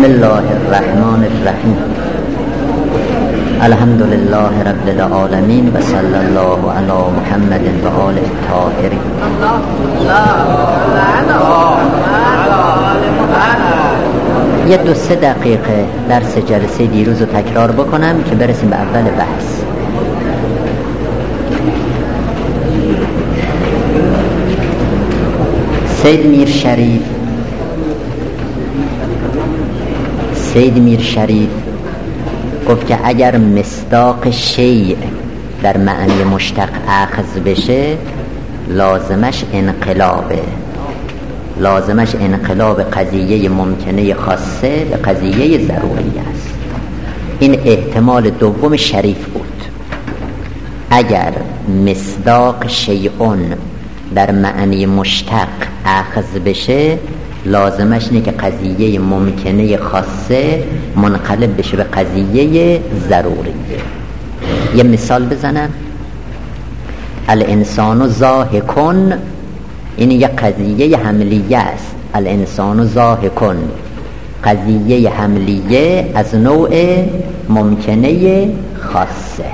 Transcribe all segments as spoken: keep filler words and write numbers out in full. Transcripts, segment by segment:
بسم الله الرحمن الرحیم. الحمد لله رب العالمین و صلی الله علی محمد و آله الطاهرین. یه دو سه دقیقه درس جلسه دیروز رو تکرار بکنم که برسیم به اول بحث. سید میر شریف سید میر شریف گفت که اگر مصداق شیء در معنی مشتق اخذ بشه لازمش انقلابه لازمش انقلاب قضیه ممکنه خاصه به قضیه ضروری است. این احتمال دوم شریف بود. اگر مصداق شیئون در معنی مشتق اخذ بشه لازمش اینه که قضیه ممکنه خاصه منقلب بشه به قضیه ضروری. یه مثال بزنم. الانسان ضاحکون، این یک قضیه حملیه است. الانسان ضاحکون قضیه حملیه از نوع ممکنه خاصه.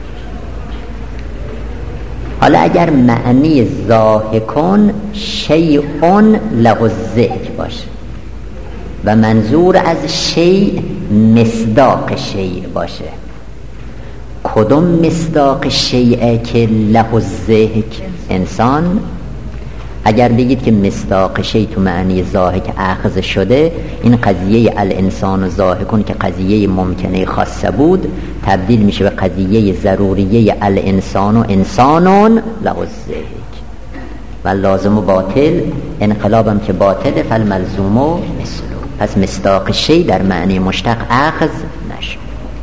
حالا اگر معنی ضاحکون شیئون له الذکر باشه و منظور از شیء مصداق شیء باشه، کدوم مصداق شیء که له الذکر؟ انسان. اگر بگید که مصداق شیء تو معنی ضاحک اخذ شده، این قضیه الانسان ضاحکون که قضیه ممکنه خاصه بود تبدیل میشه به قضیه ضروریه الانسان و انسانون له الذکر و لازم و باطل انقلابم که باطله فالملزوم و مثلو. پس مصداق شیء در معنی مشتق اخذ نشد.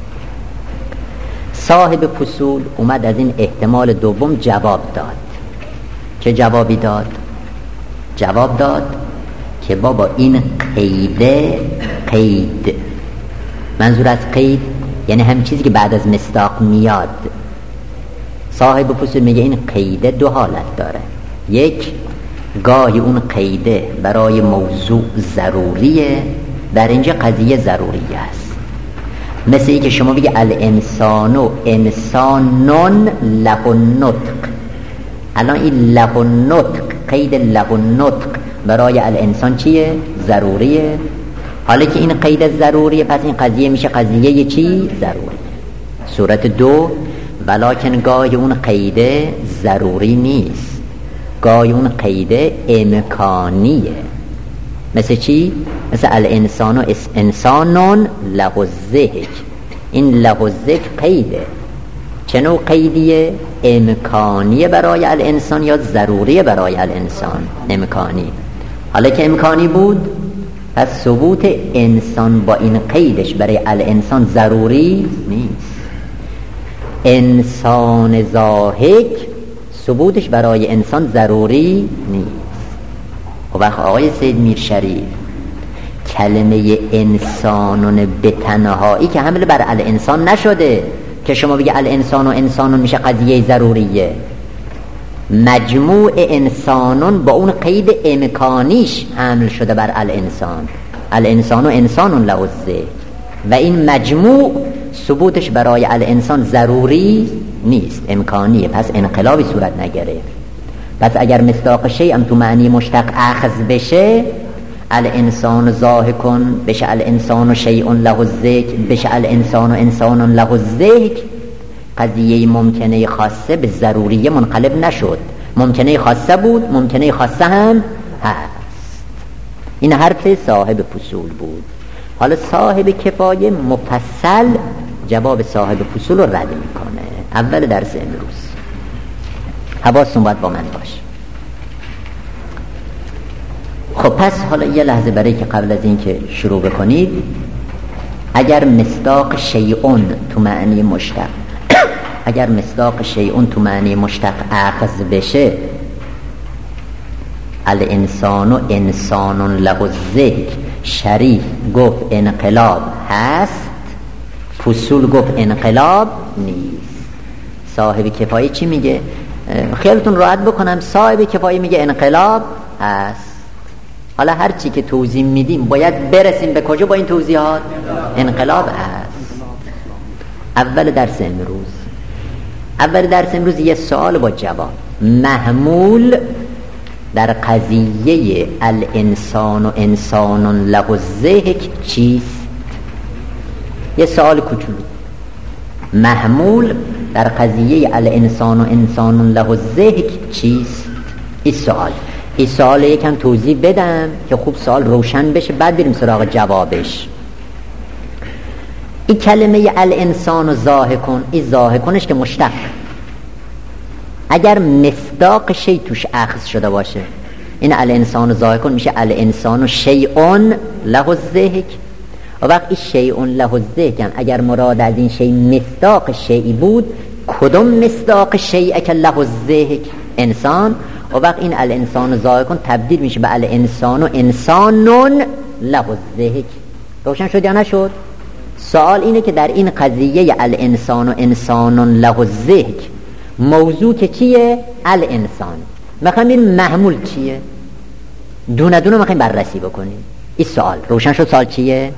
صاحب فصول اومد از این احتمال دوم جواب داد. چه جوابی داد؟ جواب داد که بابا این قیده قید، منظور از قید یعنی هم چیزی که بعد از مصداق میاد. صاحب فصول میگه این قیده دو حالت داره. یک، گاهی اون قیده برای موضوع ضروریه، در اینجا قضیه ضروریه است. مثل این که شما بگه الانسانو انسانون له النطق. الان این له النطق، قید له النطق برای الانسان چیه؟ ضروریه. حالا که این قید ضروریه پس این قضیه میشه قضیه چی؟ ضروری. صورت دو، ولکن گاهی اون قیده ضروری نیست، گاهی اون قیده امکانیه. مثل چی؟ مثل الانسان و انسانون له الذکر. این له الذکر قیده. چه نوع قیدیه؟ امکانیه برای الانسان یا ضروریه برای الانسان؟ امکانی. حالا که امکانی بود پس ثبوت انسان با این قیدش برای الانسان ضروری نیست. انسان ضاحک ثبوتش برای انسان ضروری نیست. و وقت آقای سید میر شریف کلمه انسانون به تنهایی که حمل بر الانسان نشده که شما بگی الانسان و انسانون میشه قضیه ضروریه، مجموع انسانون با اون قید امکانیش حمل شده بر الانسان. الانسان و انسانون له الذکر و این مجموع ثبوتش برای الانسان ضروری نیست، امکانیه. پس انقلابی صورت نگرفت. پس اگر مصداق شیء هم تو معنی مشتق اخذ بشه، الانسان ضاحکون بشه الانسان شیء له الذکر بشه الانسان و انسان له الذکر، قضیه ممکنه خاصه به ضروریه منقلب نشد. ممکنه خاصه بود، ممکنه خاصه هم هست. این حرف صاحب فصول بود. حالا صاحب کفایه مفصل جواب صاحب فصول رو رد میکنه. اول درس امروز حواستون باید با من باشه. خب پس حالا یه لحظه برای که قبل از این که شروع بکنید، اگر مصداق شیئون تو معنی مشتق اگر مصداق شیئون تو معنی مشتق اخذ بشه، الانسان و انسان له الذکر، شریف گفت انقلاب هست، فصول گفت انقلاب نیست. صاحب کفایه چی میگه؟ خیالتون راحت بکنم، صاحب کفایه میگه انقلاب هست. حالا هر چی که توضیح میدیم باید برسیم به کجا با این توضیحات؟ انقلاب است. اول درس امروز اول درس امروز یه سوال با جواب. محمول در قضیه الانسان و انسان له الضحک چیست؟ یه سوال کوچولو. محمول در قضیه الانسان و انسان له الضحک چیست؟ این سوال این سوال یکم توضیح بدم که خوب سوال روشن بشه، بعد بریم سراغ جوابش. این کلمه الانسان و ضاحکون، این ضاحکونش که مشتق، اگر مصداق شی توش اخذ شده باشه، این الانسان و ضاحکون میشه الانسان و شیئون له الضحک. و وقت این شیئون له الضحک هم اگر مراد از این شی مصداق شیئی بود، کدوم مصداق شیء که له الضحک؟ انسان. و وقت این الانسان و ضاحکون تبدیل میشه به الانسان و انسانون له الضحک. روشن شد یا نشد؟ سوال اینه که در این قضیه الانسان و انسانون له الضحک موضوع که چیه؟ الانسان. میخوایم این محمول چیه؟ دونه دونه میخوایم بررسی بکنیم. این سوال روشن شد. سوال چیه؟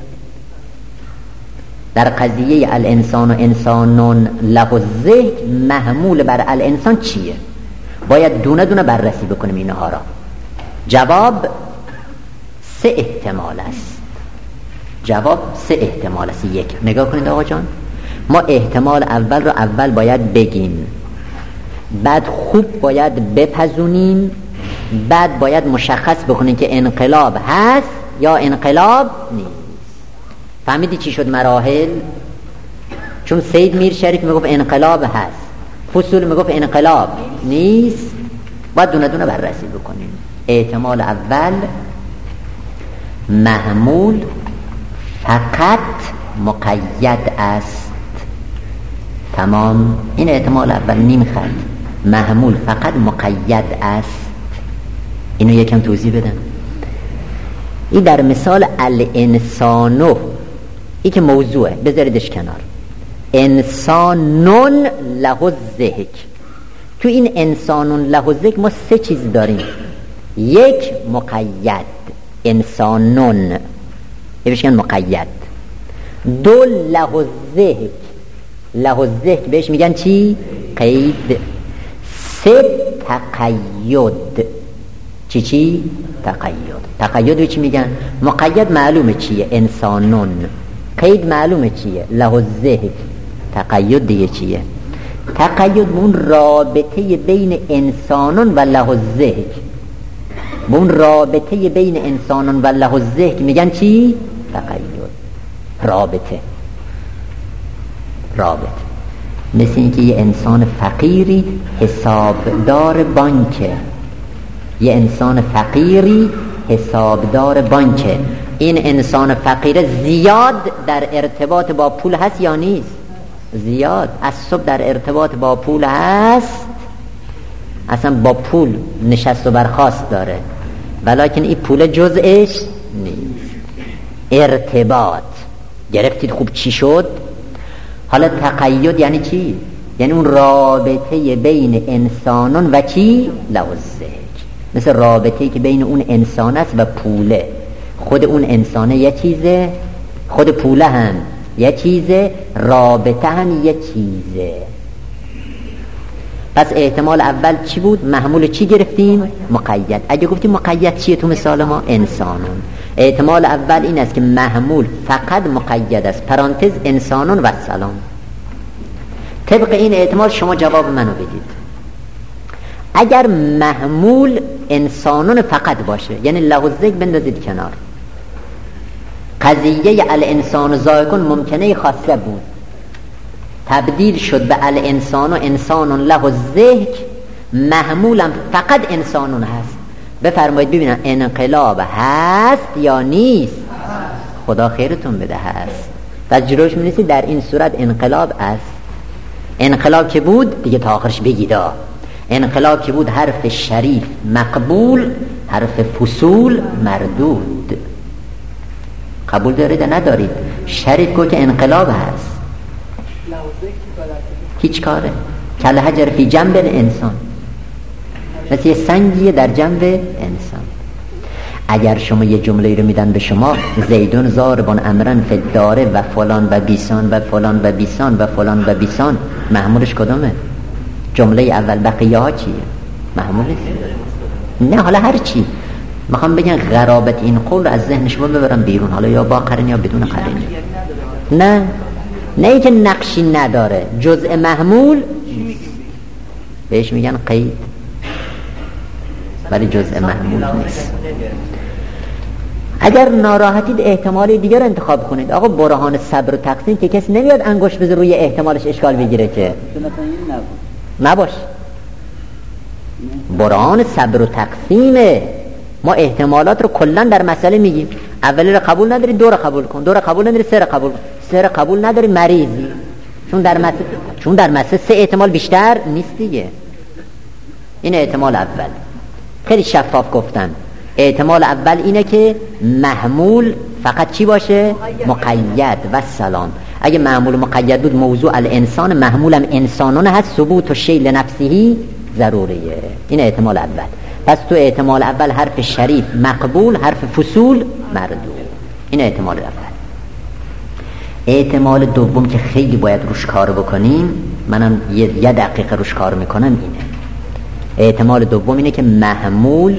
در قضیه الانسان و انسانون له الضحک محمول بر الانسان چیه؟ باید دونه دونه بررسی بکنیم اینها را. جواب سه احتمال است. جواب سه احتمال است. یک، نگاه کنید آقا جان، ما احتمال اول رو اول باید بگیم، بعد خوب باید بپزونیم، بعد باید مشخص بکنیم که انقلاب هست یا انقلاب نیست. فهمیدی چی شد مراحل؟ چون سید میر شریف میگفت انقلاب هست، فصول میگفت انقلاب نیست، باید دونه دونه بررسی بکنیم. احتمال اول، محمول فقط مقید است. تمام. این احتمال اول، نیم خط. محمول فقط مقید است. اینو یکم توضیح بدم. این در مثال الانسانو، این که موضوعه، بذاریدش کنار. انسانون له الضحک. تو این انسانون له الضحک ما سه چیز داریم. یک، مقید، انسانون بهش مقید. دو، له الضحک. له الضحک بهش میگن چی؟ قید. سه، تقید. چی چی؟ تقید. تقید به چی میگن؟ مقید معلومه چیه؟ انسانون. قید معلومه چیه؟ له الضحک. تقید دیگه چیه؟ تقید اون رابطه بین انسانون و له الضحک. اون رابطه بین انسانون و له الضحک میگن چی؟ تقید. رابطه رابطه مثل اینکه یه انسان فقیری حسابدار بانکه. یه انسان فقیری حسابدار بانکه. این انسان فقیر زیاد در ارتباط با پول هست یا نیست؟ زیاد. از صبح در ارتباط با پول هست، اصلا با پول نشست و برخاست داره، ولیکن این پول جزءش نیست. ارتباط گرفتید؟ خوب چی شد؟ حالا تقید یعنی چی؟ یعنی اون رابطه بین انسانان و چی؟ له الضحک. مثل رابطه‌ای که بین اون انسان است و پوله. خود اون انسانه یه چیزه، خود پوله هم یه چیزه، رابطه هم یه چیزه. پس احتمال اول چی بود؟ محمول چی گرفتیم؟ مقید. اگه گفتیم مقید چیه تو مثال ما؟ انسانون. احتمال اول این است که محمول فقط مقید است، پرانتز انسانون و سلام. طبق این احتمال شما جواب منو بدید. اگر محمول انسانون فقط باشه، یعنی له الضحک بندازید کنار، قضیه الانسان ضاحکون ممکنه خاصه بود، تبدیل شد به الانسان و انسانون له الضحک، محمولم فقط انسانون هست. بفرمایید ببینم انقلاب هست یا نیست؟ خدا خیرتون بده هست. پس جلوش می‌نویسید در این صورت انقلاب است. انقلاب که بود دیگه تا آخرش بگیدا. انقلاب که بود حرف شریف مقبول، حرف فصول مردود. قبول دارید ندارید؟ شریف گفت که انقلاب هست. هیچ کاره. کل حجر فی جنب انسان، مثل یه سنگیه در جنب انسان. اگر شما یه جمله رو میدن به شما زیدون زاربان امرن فداره و فلان و بیسان و فلان و بیسان و فلان و بیسان، محمولش کدامه؟ جمله اول بقیه ها چیه؟ محمول نیست. نه حالا هر چی میخوام بگن غرابت این قول رو از ذهن شما ببرم بیرون، حالا یا با قرین یا بدون قرین. نه نه ای که نقشی نداره، جزء محمول بهش میگن قید، ولی جزء محمول نیست. اگر ناراحتید احتمالی دیگر انتخاب کنید. آقا برهان صبر و تقسیم که کسی نمیاد انگشت بزن روی احتمالش اشکال بگیره که نباش. برهان صبر و تقسیمه. ما احتمالات رو کلا در مسئله میگیم. اولی رو قبول نداری دو رو قبول کن، دو رو قبول نداری سه رو قبول کن، سه رو قبول نداری مریضی. چون در مسئله چون در مسئله سه احتمال بیشتر نیست دیگه. این احتمال اول خیلی شفاف گفتن. احتمال اول اینه که محمول فقط چی باشه؟ مقید و سلام. اگه محمول مقید بود موضوع الانسان، محمولم انسانان هست، ثبوت و شی لنفسهی ضروریه. این احتمال اول. پس تو احتمال اول حرف شریف مقبول، حرف فصول مردود. این احتمال اول. احتمال دوم که خیلی باید روش کار بکنیم، منم یه, یه دقیقه روش کار میکنم، اینه. احتمال دوم اینه که محمول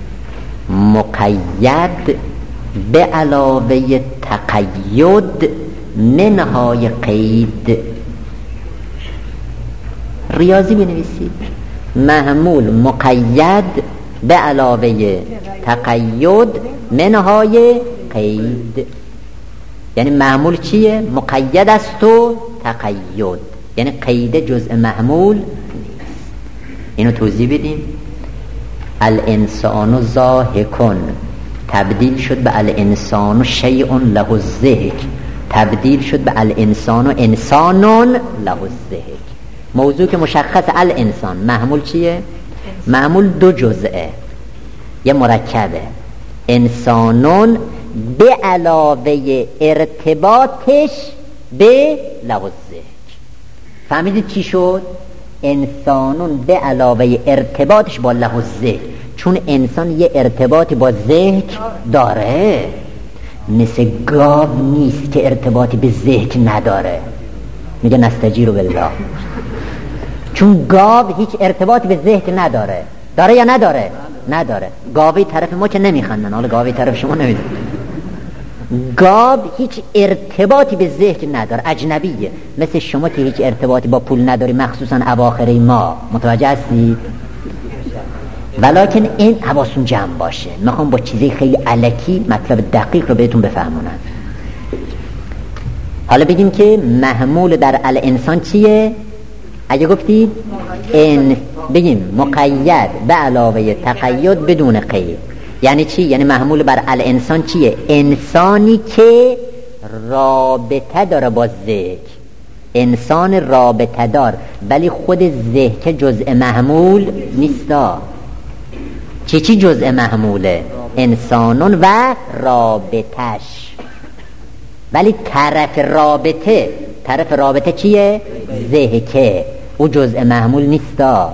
مقید به علاوه تقید منهای قید. ریاضی بنویسید. محمول مقید به علاوه تقید منهای قید. یعنی محمول چیه؟ مقید است و تقید، یعنی قید جزء محمول نیست. اینو توضیح بدیم. الانسان ضاحکون تبدیل شد به الانسان شیء له الضحک، تبدیل شد به الانسان انسان له الضحک. موضوع که مشخص الانسان، محمول چیه؟ محمول دو جزئه، یه مرکبه. انسانون به علاوه ارتباطش به له الضحک. فهمیدید چی شد؟ انسانون به علاوه ارتباطش با له الضحک. چون انسان یه ارتباطی با ضحک داره، مثل گاو نیست که ارتباطی به ضحک نداره. میگه نستجیرو بالله. چون گاو هیچ ارتباطی به ضحک نداره. داره یا نداره؟ نداره. گاوی طرف ما که نمیخندن، حالا گاوی طرف شما نمیدن. گاو هیچ ارتباطی به ذهن نداره، اجنبیه. مثل شما که هیچ ارتباطی با پول نداری، مخصوصا اواخر ما. متوجه هستید؟ ولکن این حواستون جمع باشه. میخوام با چیزی خیلی الکی مطلب دقیق رو بهتون بفهمونم. حالا بگیم که محمول در الانسان چیه؟ اگه گفتید این بگیم مقید به علاوه تقید بدون قید. یعنی چی؟ یعنی محمول بر الانسان چیه؟ انسانی که رابطه داره با ذهن. انسان رابطه دار، ولی خود ذهن جزء محمول نیستا. چی چی جزء محموله؟ انسانون و رابطش. ولی طرف رابطه، طرف رابطه چیه؟ ذهن، او جزء محمول نیستا.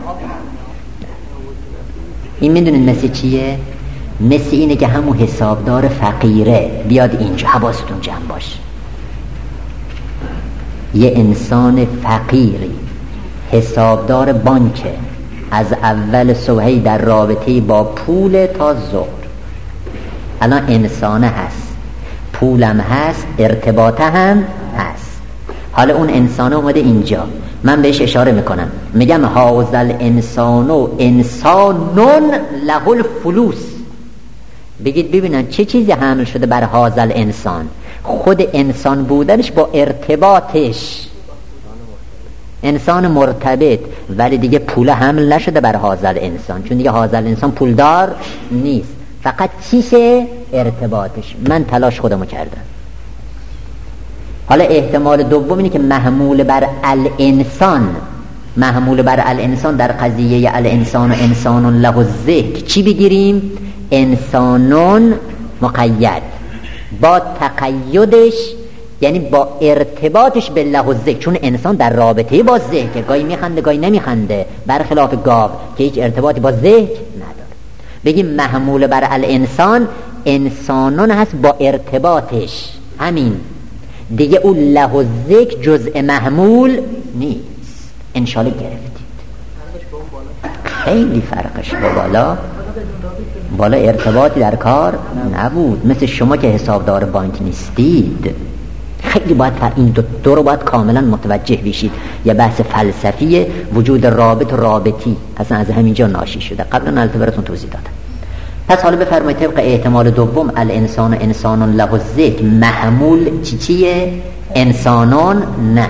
این میدونید مثل چیه؟ مثل اینه که همون حسابدار فقیره بیاد اینجا، حواستون جمع باش. یه انسان فقیری حسابدار بانکه، از اول صبحی در رابطه با پول تا ظهر. الان انسانه هست، پولم هست، ارتباطه هم هست. حالا اون انسانه اومده اینجا، من بهش اشاره میکنم، میگم هازل انسانو انسانون له الفلوس. بگید ببینن چه چیزی حمل شده بر هازل انسان؟ خود انسان بودنش با ارتباطش، انسان مرتبط، ولی دیگه پول حمل نشده بر هازل انسان، چون دیگه هازل انسان پولدار نیست. فقط چیشه؟ ارتباطش. من تلاش خودمو کردم. حالا احتمال دوم اینه که محمول بر الانسان، محمول بر الانسان در قضیه الانسان و انسان له الذکر چی بگیریم؟ انسانون مقید با تقیدش، یعنی با ارتباطش به له الذکر. چون انسان در رابطه با ذکر، گاهی میخنده گاهی نمیخنده، برخلاف گاو که هیچ ارتباطی با ذکر نداره. بگیم محمول بر الانسان انسانون هست با ارتباطش، همین دیگه. اون له و ذکر جزء محمول نیست. انشالله گرفتید خیلی فرقش با بالا. بالا ارتباطی در کار نبود، مثل شما که حسابدار بانک نیستید. خیلی باید این دو, دو رو باید کاملا متوجه بشید. یه بحث فلسفی وجود رابط و رابطی اصلا از همینجا ناشی شده، قبلا البته براتون توضیح دادم. پس حالا بفرمایید طبق احتمال دوم الانسان انسان له الذکر محمول چی چیه؟ انسانان نه،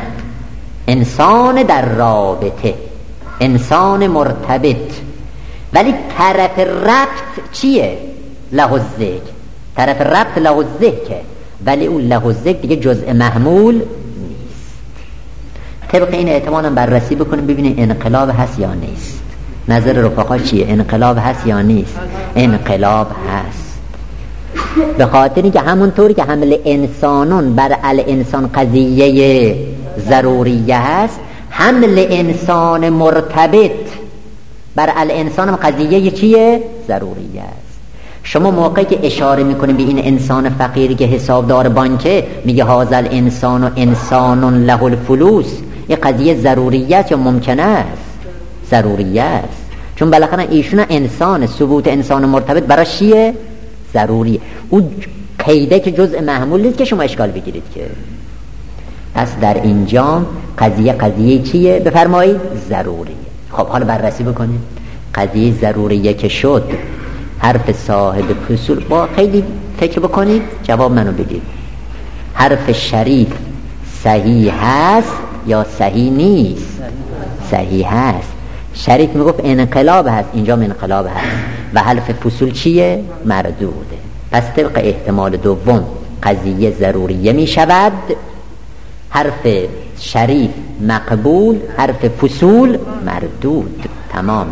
انسان در رابطه، انسان مرتبط. ولی طرف ربط چیه؟ له الذکر. طرف ربط له الذکر، ولی اون له الذکر دیگه جزء محمول نیست. طبق این احتمال هم بررسی بکنیم ببینیم انقلاب هست یا نیست. نظر رفقا چیه؟ انقلاب هست یا نیست؟ انقلاب هست. به خاطر اینکه همونطوری که حمل انسانون بر الانسان قضیه ضروریه هست، حمل انسان مرتبط بر الانسان هم قضیه چیه؟ ضروریه است. شما موقعی که اشاره میکنیم به این انسان فقیری که حسابدار بانکه، میگه هذا الانسان و انسان له الفلوس، یه قضیه ضروریه است یا ممکنه است؟ ضروریه است، چون بالاخره ایشون انسان، ثبوت انسان مرتبط برای چیه؟ ضروریه. اون قیده که جزء محمول نیست که شما اشکال بگیرید که. پس در اینجا قضیه قضیه چیه؟ بفرمایید ضروریه. خب حالا بررسی بکنید. قضیه ضروریه که شد، حرف صاحب فصول با خیلی فکر بکنید جواب منو بدید. حرف شریف صحیح هست یا صحیح نیست؟ صحیح هست. شریف میگفت انقلاب هست، اینجا انقلاب هست. و حرف فصول چیه؟ مردوده. پس طبق احتمال دوم قضیه ضروریه می شود، حرف شریف مقبول، حرف فصول مردود. تمام.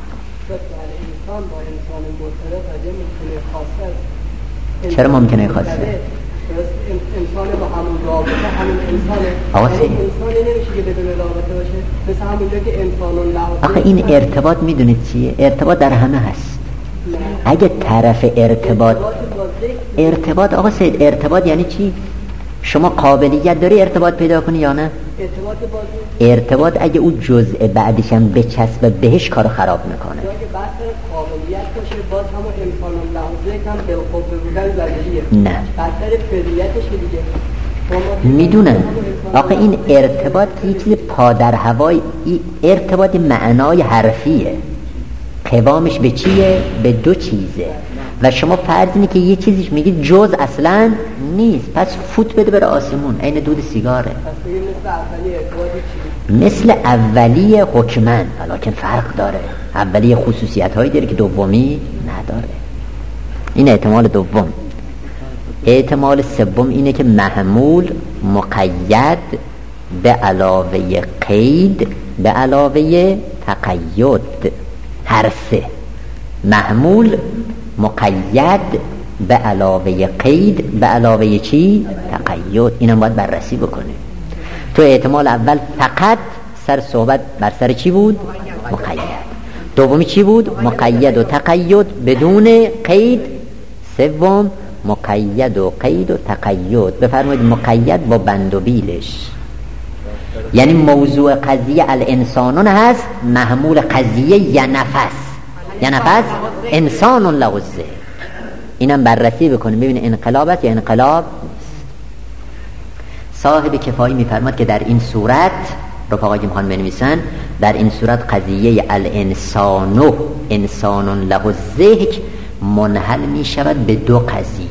چرا ممکنه خاصه؟ انسان با همون رابطه همون انسانه. آقا انسانی نمیشه که بدون رابطه باشه، مثل همونجا که انسانون لحظه. آخه این ارتباط میدونید چیه؟ ارتباط در همه هست. نه. اگه طرف ارتباط ارتباط آقا سید ارتباط یعنی چی؟ شما قابلیت داری ارتباط پیدا کنی یا نه؟ ارتباط بازی ارتباط اگه او جزء بعدش هم بچسبه بهش کارو خراب میکنه. اگه بحث قابلیت باشه باز همون انسانون لحظه کم به خود بودن ضروریه. نه. بحث فعلیتش دیگه. میدونم. آخه این ارتباط یه چیز پا در هوای، ارتباط معنای حرفیه. قوامش به چیه؟ به دو چیزه. و شما فرض اینه که یه چیزیش میگید جز اصلا نیست، پس فوت بده بره آسمون، عین دود سیگاره. مثل اولی حکمن، ولیکن فرق داره. اولی خصوصیت هایی داره که دومی نداره. این احتمال دوم. احتمال سوم اینه که محمول مقید به علاوه قید به علاوه تقید، هر سه. محمول مقید به علاوه قید به علاوه چی؟ تقید. اینم باید بررسی بکنه. تو احتمال اول فقط سر صحبت بر سر چی بود؟ مقید. دومی چی بود؟ مقید و تقید بدون قید. سوم مقید و قید و تقید. بفرمایید مقید با بند و بیلش، یعنی موضوع قضیه الانسانون هست، محمول قضیه یا نفس یا نفس انسان له الذکر. اینم بررسی بکنیم ببینید انقلاب است یا انقلاب نیست. صاحب کفایی میفرماد که در این صورت، رفقا که میخوان بنویسن، در این صورت قضیه الانسانو انسان له الذکر منحل می شود به دو قضیه.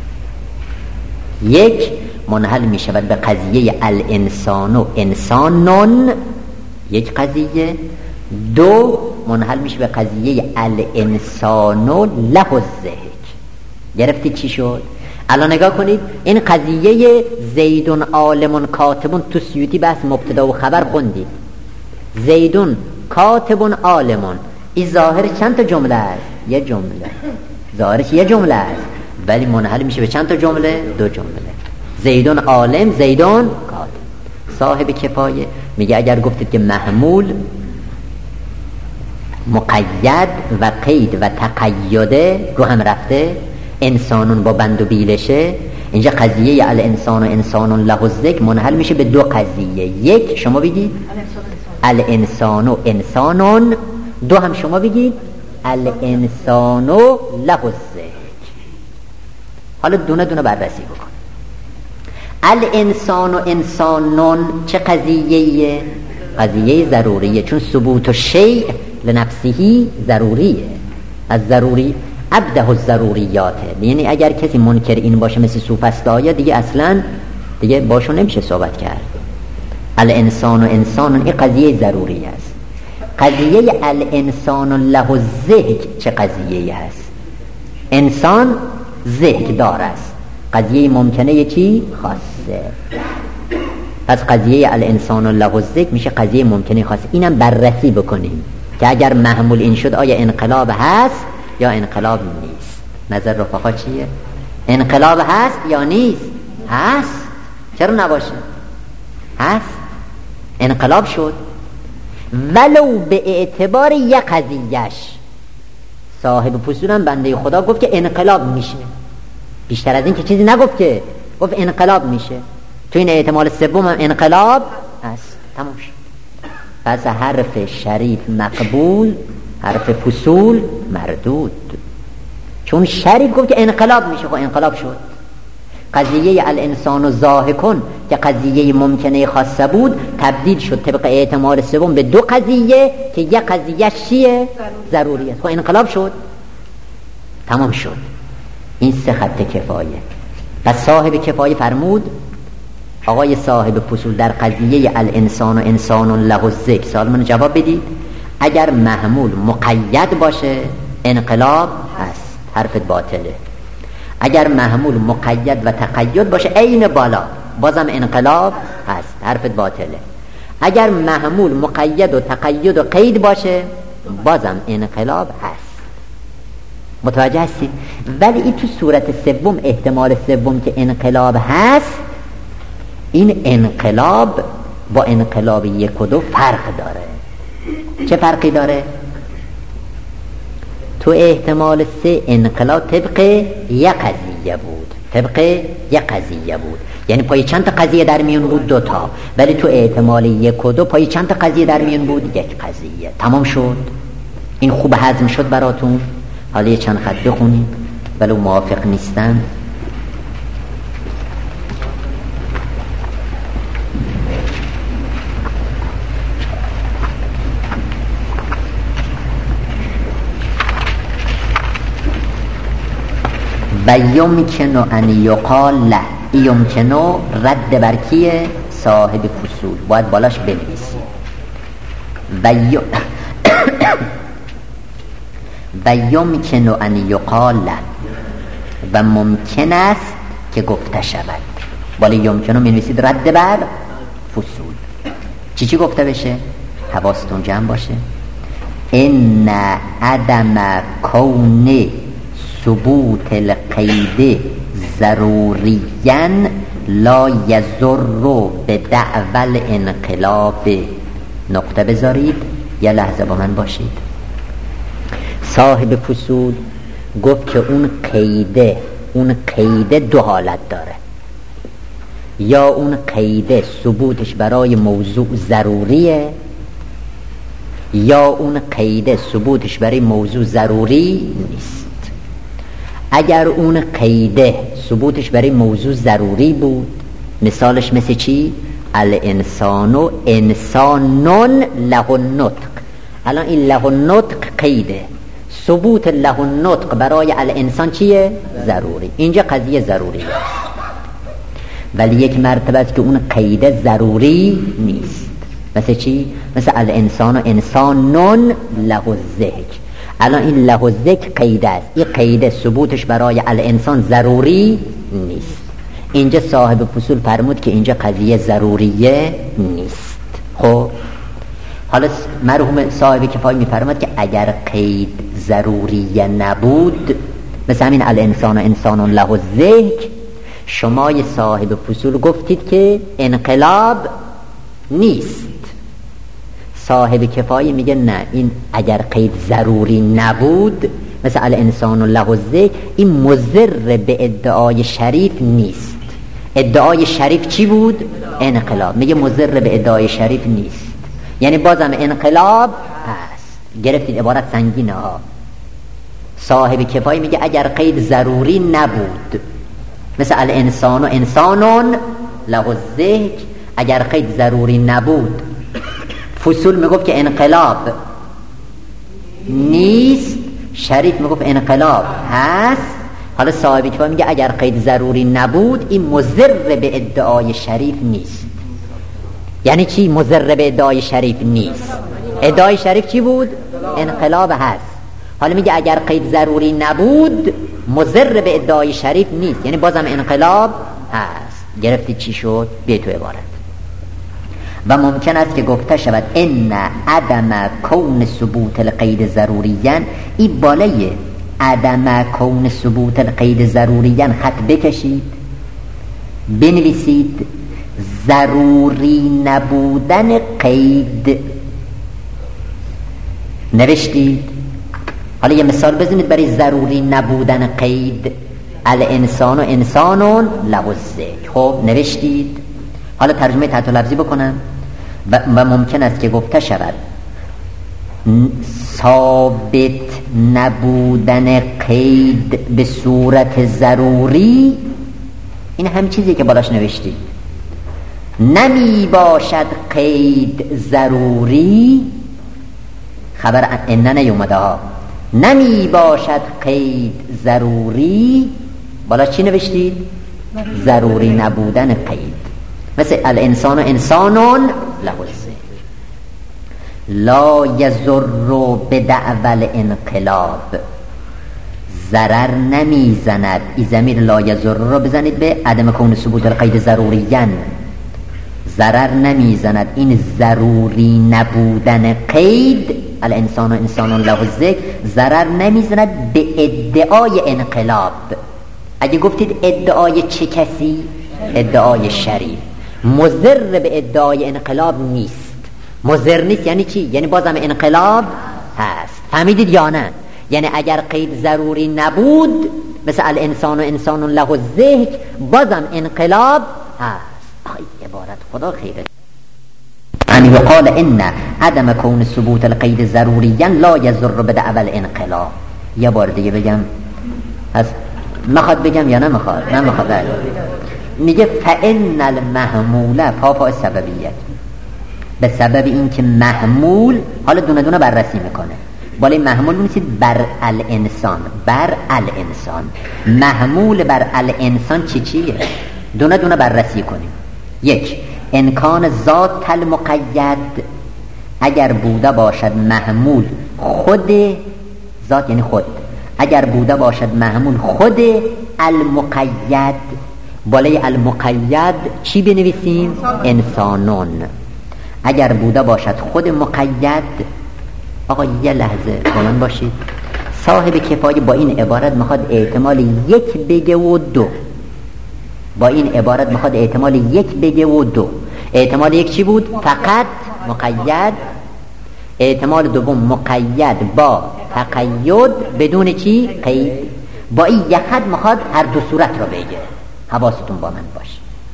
یک، منحل می شود به قضیه الانسانو انسانون، یک قضیه. دو، منحل می شود به قضیه الانسانو له الذکر. گرفتید چی شد؟ الان نگاه کنید، این قضیه زیدون عالمون کاتبون تو سیوطی بحث مبتدا و خبر خوندید. زیدون کاتبون عالمون، این ظاهر چند تا جمله است؟ یه جمله. ظاهرش یه جمله است ولی منحل میشه به چند تا جمله؟ دو جمله. زیدون عالم، زیدون کاتب. صاحب کفایه میگه اگر گفتید که محمول مقید و قید و تقیده رو هم رفته، انسانون با بند و بیلشه. اینجا قضیه الانسان و انسان له الذکر منحل میشه به دو قضیه. یک شما بگید الانسان و انسانون، دو هم شما بگید الانسان له الذکر. حالا دونه دونه بررسی بکن. الانسان و انسانون چه قضیه‌ایه؟ قضیه ضروریه، چون ثبوت الشیء لنفسه ضروریه. از ضروری ابده الضروریاته، یعنی اگر کسی منکر این باشه مثل سوفسطایا دیگه اصلا دیگه باشون نمیشه صحبت کرد. الانسان و انسانون این قضیه ضروری است. قضیه الانسان له الذکر چه قضیه است؟ انسان ذکر دار است، قضیه ممکنه چی؟ خاصه. پس قضیه الانسان له الذکر میشه قضیه ممکنه خاصه. اینم بررسی بکنیم که اگر محمول این شد آیا انقلاب هست یا انقلاب نیست. نظر رفقا چیه؟ انقلاب هست یا نیست؟ هست. چرا نباشه؟ هست. انقلاب شد ولو به اعتبار یک قضیهش. صاحب فصول هم بنده خدا گفت که انقلاب میشه، بیشتر از این که چیزی نگفت، که گفت انقلاب میشه. تو این احتمال سوم هم انقلاب هست. تمام شد. پس حرف شریف مقبول، حرف فصول مردود. چون شریف گفت که انقلاب میشه، خب انقلاب شد. قضیه الانسان ضاحکون که قضیه ممکنه خاصه بود تبدیل شد طبق احتمال سوم به دو قضیه که یک قضیه چیه؟ ضروری است. خب انقلاب شد. تمام شد. این سه خط کفایه. پس صاحب کفایه فرمود، آقای صاحب فصول در قضیه الانسان و انسان له الذکر سوال منو جواب بدید. اگر محمول مقید باشه انقلاب هست، حرفت باطله. اگر محمول مقید و تقید باشه عین بالا، بازم انقلاب هست، حرفت باطله. اگر محمول مقید و تقید و قید باشه بازم انقلاب هست. متوجه هستی؟ ولی این تو صورت سوم، احتمال سوم که انقلاب هست، این انقلاب با انقلاب یک و دو فرق داره. چه فرقی داره؟ تو احتمال سه انقلاب طبق یک قضیه بود، طبق یک قضیه بود، یعنی پای چند تا قضیه در میون بود؟ دو تا. ولی تو احتمال یک و دو پای چند تا قضیه در میون بود؟ یک قضیه. تمام شد. این خوب هضم شد براتون؟ حالا یه چند خط بخونیم ولو موافق نیستن. و یمکنو ان یقال له، یمکنو رد بر کیه؟ صاحب فصول. باید بالاش بنویسی و ی... و یمکنو ان یقال له، و ممکن است که گفته شود. بالا یمکنو می‌نویسید رد بر فصول. چی چی گفته بشه؟ حواستون جمع باشه. ان عدم کون ثبوت القید ضروریاً لا یضر به دعوی انقلاب. نقطه بذارید، یه لحظه با من باشید. صاحب فصول گفت که اون قیده اون قیده دو حالت داره. یا اون قیده ثبوتش برای موضوع ضروریه، یا اون قیده ثبوتش برای موضوع ضروری نیست. اگر اون قیده ثبوتش برای موضوع ضروری بود، مثالش مثل چی؟ الانسان و انسانون له النطق. الان این له النطق قیده، ثبوت له النطق برای الانسان چیه؟ ضروری. اینجا قضیه ضروری است. ولی یک مرتبه است که اون قیده ضروری نیست. مثل چی؟ مثل الانسان و انسانون له الذکر. الان این له الذکر قیده است. این قیده ثبوتش برای الانسان ضروری نیست. اینجا صاحب فصول فرمود که اینجا قضیه ضروریه نیست. خب حالا مرحوم صاحب کفایه میفرماد که اگر قید ضروریه نبود، مثل همین الانسان و انسان له الذکر، شما صاحب فصول گفتید که انقلاب نیست. صاحب کفایی میگه نه، این اگر قید ضروری نبود مثل الانسان له الذکر، این مضر به ادعای شریف نیست. ادعای شریف چی بود؟ انقلاب. میگه مضر به ادعای شریف نیست، یعنی بازم انقلاب هست. گرفتید؟ عبارت سنگینه ها. صاحب کفایی میگه اگر قید ضروری نبود مثل الانسان و انسانون له الذکر، اگر قید ضروری نبود فصول میگفت که انقلاب نیست، شریف میگفت انقلاب هست. حالا صاحب کفایی میگه اگر قید ضروری نبود این مضر به ادعای شریف نیست. یعنی چی مضر به ادعای شریف نیست؟ ادعای شریف چی بود؟ انقلاب هست. حالا میگه اگر قید ضروری نبود مضر به ادعای شریف نیست، یعنی بازم انقلاب هست. گرفتی چی شد؟ به تو عبارت. و ممکن است که گفته شود ان عدم کون ثبوت القید ضروریاً، این بالای عدم کون ثبوت القید ضروریاً خط بکشید، بنویسید ضروری نبودن قید. نوشتید؟ حالا یه مثال بزنید برای ضروری نبودن قید. الانسان و انسانون له الذکر. خب نوشتید؟ حالا ترجمه تحت لفظی بکنم. و, و ممکن است که گفته شود ثابت نبودن قید به صورت ضروری، این هم چیزی که بالاش نوشتید. نمی باشد قید ضروری، خبر ان نیومده ها، نمی باشد قید ضروری، بالاش چی نوشتید؟ ضروری نبودن قید. مثل الانسان و انسانون له الذکر لا یضر بدعوی انقلاب، ضرر نمیزند. این ضمیر لا یضر رو بزنید به عدم کون ثبوت القید ضروریاً، ضرر نمیزند. این ضروری نبودن قید الانسان و انسان له الذکر ضرر نمیزند به ادعای انقلاب. اگه گفتید ادعای چه کسی؟ ادعای شریف. مضر به ادعای انقلاب نیست. مضر نیست یعنی چی؟ یعنی بازم انقلاب هست. فهمیدید یا نه؟ یعنی اگر قید ضروری نبود مثل الانسان و انسان له الذکر بازم انقلاب هست. آخی عبارت خدا خیره. ان یقال ان عدم کون ثبوت القید ضروریاً لا یضر بدعوی الانقلاب. یه بار دیگه بگم، از میخواد بگم یا نمیخواد؟ نمیخواد. میگه فان المحمول پاپا سببیت، به سبب اینکه محمول، حالا دونه دونه بررسی میکنه. بالای محمول می‌نویسید بر الانسان، بر الانسان. محمول بر الانسان چی چیه؟ دونه دونه بررسی کنیم. یک، امکان ذات المقید، اگر بوده باشد محمول خود ذات یعنی خود، اگر بوده باشد محمول خود المقید، بالای المقید چی بنویسیم؟ انسانون. اگر بوده باشد خود مقید، آقا یه لحظه با من باشید. صاحب کفایه با این عبارت میخواد احتمال یک بگه و دو، با این عبارت میخواد احتمال یک بگه و دو. احتمال یک چی بود؟ فقط مقید. احتمال دوم مقید با تقید بدون چی؟ قید. با این یک حد میخواد هر دو صورت رو بگه. حواستون با من باشه.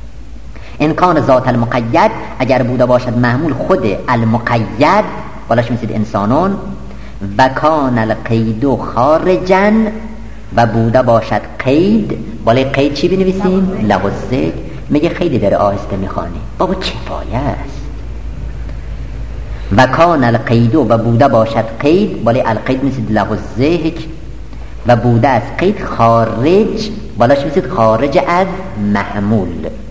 امکان ذات المقید، اگر بوده باشد محمول خود المقید، بالاش میسید انسانون. و کان القید خارجا، و بوده باشد قید، بالای قید چی بنویسیم؟ له الذکر. میگه خیلی داره آهسته میخوانی بابا، کفایه است. و کان القید، و بوده باشد قید، بالای القید میسید له الذکر. و بوده از قید خارج، بالاش میسید خارج از محمول.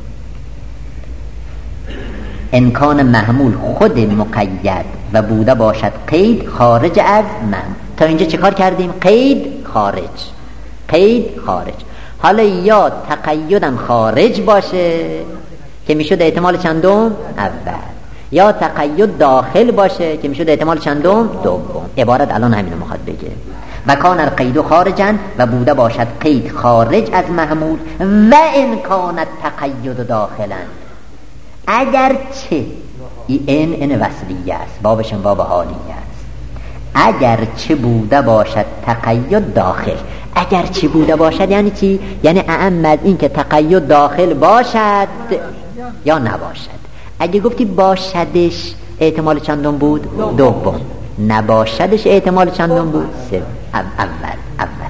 امکان محمول خود مقید و بوده باشد قید خارج از محمول. تا اینجا چه کار کردیم؟ قید خارج، قید خارج. حالا یا تقیدم خارج باشه که میشد احتمال چندم؟ اول. یا تقید داخل باشه که میشد احتمال چندم؟ دوم. عبارت الان همینو میخواد بگه. و کان القید خارجا، و بوده باشد قید خارج از محمول. و ان کان التقید داخلا، اگرچه این این این وصلیه است، بابشون باب حالیه است. اگرچه بوده باشد تقید داخل. اگرچه بوده باشد یعنی چی؟ یعنی اعم از این که تقید داخل باشد یا نباشد. اگه گفتی باشدش احتمال چندم بود؟ دوم. نباشدش احتمال چندم بود؟ سه. اول اول.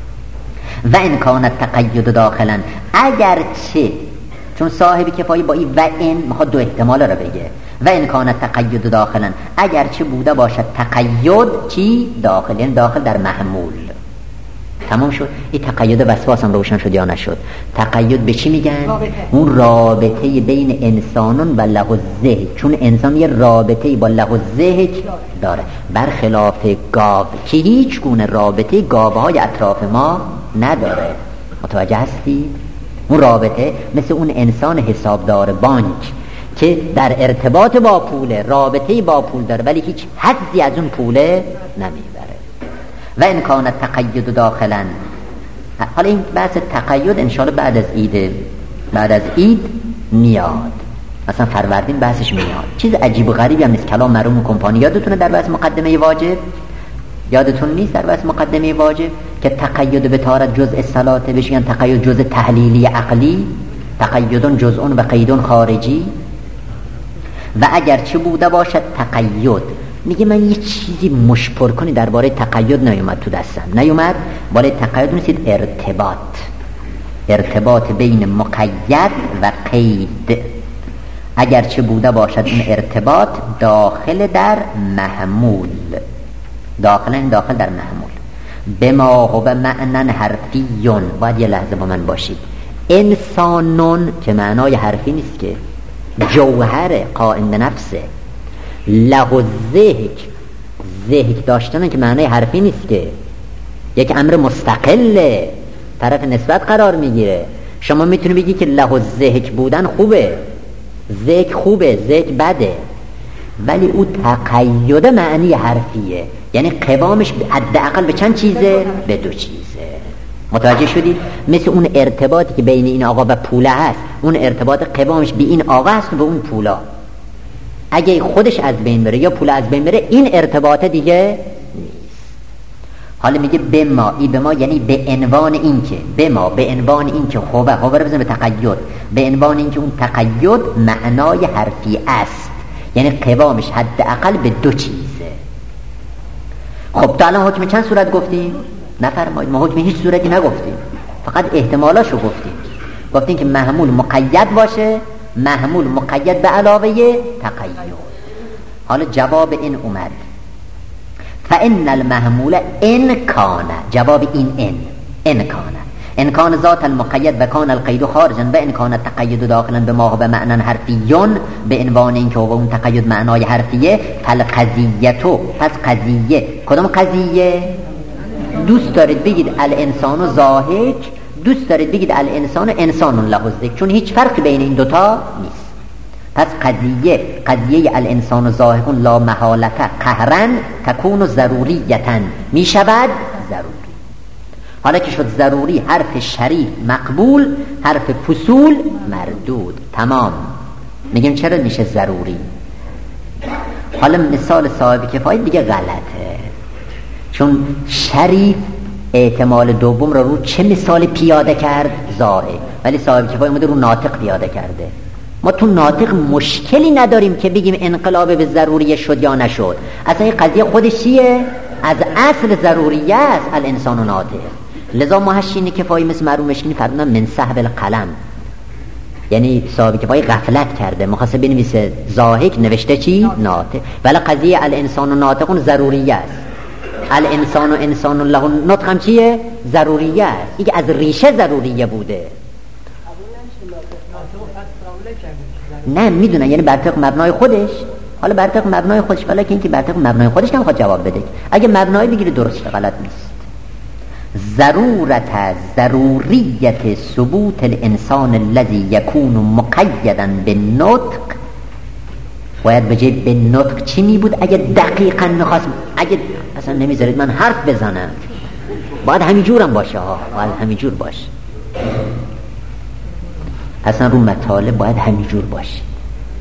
و این کانت تقید داخلا، اگرچه، چون صاحب کفایی با این و این میخواد دو احتمال رو بگه. و این کانت تقید داخلا، اگرچه بوده باشد تقید چی؟ داخل، یعنی داخل در محمول. تمام شد. این تقید وسواس هم روشن شد یا نشد؟ تقید به چی میگن؟ رابطه. اون رابطه بین انسانون و له الذهن، چون انسان یه رابطه با له الذهن داره، برخلاف گاو که هیچ گونه رابطه گاوهای اطراف ما نداره. متوجه هستی؟ اون رابطه مثل اون انسان حسابدار بانک که در ارتباط با پوله، رابطه با پول داره ولی هیچ حدی از اون پوله نمیبره. و این کانت تقید داخلا. حالا این بحث تقید انشاءالله بعد از عید بعد از عید میاد، مثلا فروردین بحثش میاد. چیز عجیب و غریبی هم نیست. کلام مرحوم کمپانی یادتونه در بحث مقدمه واجب؟ یادتون نیست در بحث مقدمه واجب که تقید به طارت جزء صلات بشه، یعنی تقید جزء تحلیلی عقلی، تقیدون جزءون و قیدون خارجی. و اگر چه بوده باشد تقید، میگه من یه چیزی مشپر کنی درباره تقید نیومد تو دستم، نیومد. بالای تقید میسید ارتباط، ارتباط بین مقید و قید. اگر چه بوده باشد این ارتباط داخل در محمول، داخل این داخل در محمول. بما هو معنن حرفیون. باید یه لحظه با من باشید. انسانون که معنای حرفی نیست، که جوهر قائم به نفسه. له الذهن، ذهن داشتن که معنای حرفی نیست، که یک امر مستقله، طرف نسبت قرار میگیره. شما میتونی بگی که له الذهن بودن خوبه، ذهن خوبه، ذهن بده، ولی او تقید معنی حرفیه، یعنی قوامش حداقل به چند چیزه؟ به دو چیزه. متوجه شدید؟ مثل اون ارتباطی که بین این آقا و پوله هست، اون ارتباط قوامش به این آقا هست و به اون پولا. اگه خودش از بین بره یا پول از بین بره، این ارتباط دیگه نیست. حالا میگه به ما، ای به ما یعنی به عنوان این که، به ما به عنوان این که خوبه خوبه رو بزن به تقید، به عنوان این که اون تقید معنای حرفی است، یعنی قوامش حداقل به دو چیزه. خب تا الان حکم چند صورت گفتیم؟ نفرمایید. ما حکم هیچ صورتی نگفتیم، فقط احتمالاشو گفتیم. گفتیم که محمول مقید باشه، محمول مقید به علاوه تقید. حالا جواب این اومد، فإن المحمول ان کان، جواب این ان ان کان، ان کان ذات المقید و کان القید خارجا و ان کان التقید داخلا بما هو معنی حرفیون، به عنوان این که اون تقید معنای حرفیه. فالقضیه، پس قضیه، کدام قضیه؟ دوست دارید بگید الانسان ضاحک، دوست دارید بگید الانسان انسان له الذکر، چون هیچ فرق بین این دوتا نیست. پس قضیه قضیه الانسان ضاحک لا محالت قهرا تکون ضروریتا، می شود ضروری. حالا که شد ضروری، حرف شریف مقبول، حرف فصول مردود. تمام. میگیم چرا میشه ضروری؟ حالا مثال صاحب کفایه دیگه غلطه، چون شریف احتمال دوم رو رو چه مثال پیاده کرد؟ ظاهر. ولی صاحب کفایه اومده رو ناطق پیاده کرده. ما تو ناطق مشکلی نداریم که بگیم انقلاب به ضروریه شد یا نشد. اصلا این قضیه خودش چیه؟ از اصل ضروریه است الانسان ناطق. لذا محشین کفایی مثل مرحوم مشکینی فرمودن من صاحب القلم، یعنی صاحب کفایی غفلت کرده، مخاطب بنویسه ضاحک، نوشته چی؟ ناطق. ولی قضیه الانسان ناطقون ضروریه است. الانسان و انسان له نطق هم چیه؟ ضروریه است. این از ریشه ضروریه بوده. نه میدونن، یعنی بر طبق مبنای خودش. حالا بر طبق مبنای خودش، ولی که اینکه بر طبق مبنای خودش نمیخواد جواب بده. اگه مبنای بگیره درست، غلط نیست. ضرورت ضروریت ثبوت الانسان الذي يكون مقيدا بالنطق، باید به جای بالنطق چی می بود؟ اگه دقیقاً میخواست، اگه اصلا نمیذارید من حرف بزنم، باید همینجورم باشه ها، باید همینجور باشه، اصلا رو مطالب باید همینجور باشه.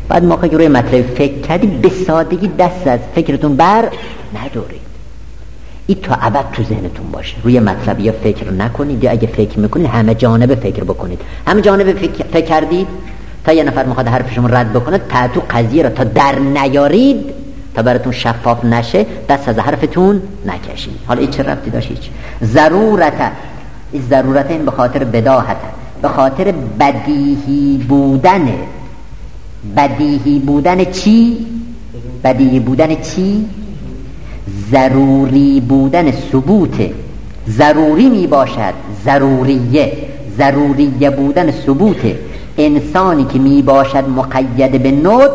بعد موقع که روی مطلب فکر کردی به سادگی دست از فکرتون بر ندارید. این تا ابد تو ذهنتون باشه. روی مطلب یا فکر نکنید، یا اگه فکر میکنید همه جانبه فکر بکنید. همه جانبه فکر, فکر کردید تا یه نفر میخواد حرفشون رد بکنه، تا تو قضیه رو تا در نیارید، تا براتون شفاف نشه، دست از حرفتون نکشید. حالا این چه ربطی داشت؟ هیچ. ضرورت، این ضرورت این به خاطر بداهت، به خاطر بدیهی بودن. بدیهی بودن چی؟ بدیهی بودن چی؟ ضروری بودن ثبوت. ضروری می باشد، ضروریه ضروریه بودن ثبوت انسانی که می باشد مقید به نطق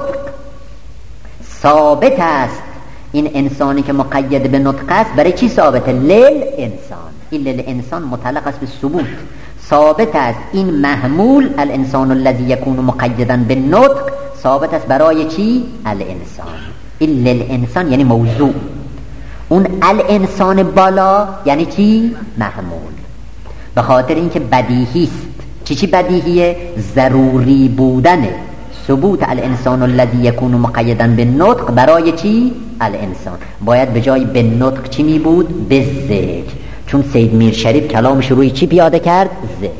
ثابت است. این انسانی که مقید به نطق است برای چی ثابته؟ لیل انسان. این لیل انسان متعلق است به ثبوت. ثابت است این محمول الانسان الذي يكون مقیدا به نطق ثابت است برای چی؟ الانسان. این لیل انسان یعنی موضوع. اون الانسان بالا یعنی چی؟ محمول. به خاطر اینکه بدیهی است. چی چی بدیهیه؟ ضروری بودن ثبوت الانسان الذي يكون مقیدا به نطق برای چی؟ الانسان. باید به جای به نطق چی می بود؟ به ذکر. چون سید میر شریف کلامش روی چی پیاده کرد؟ ذکر.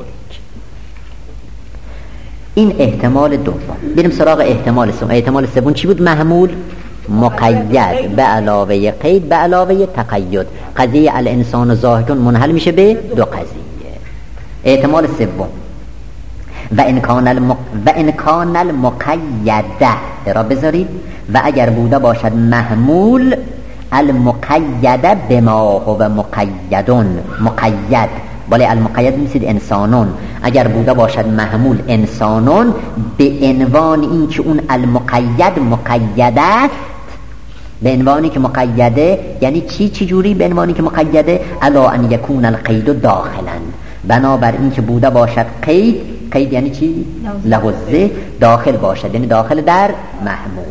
این احتمال دوم. بریم سراغ احتمال سوم. احتمال سوم چی بود؟ محمول مقید به علاوه قید به علاوه تقید. قضیه الانسان ظاهرون منحل میشه به دو قضیه. احتمال سوم و ان کان المق... و ان کان المقیده را بذارید و اگر بوده باشد محمول المقیده بما هو مقیدون. مقید ولی المقید میشد انسانون. اگر بوده باشد محمول انسانون به عنوان این که اون المقید مقید است. به عنوانی که مقیده یعنی چی؟ چی جوری به عنوانی که مقیده؟ الا ان یکون القید داخلا. بنابر این که بوده باشد قید. قید یعنی چی؟ لحظه داخل باشد، یعنی داخل در محمول.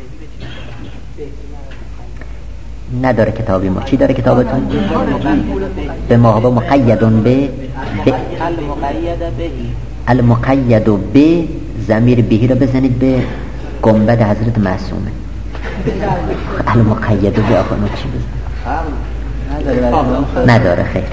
نداره کتابی ما. چی داره کتابتون؟ به ما هو مقیدون به المقید به ضمیر بهی رو بزنید به گنبد حضرت معصومه. المقید به آخوانو چی بزن؟ نداره. خیر،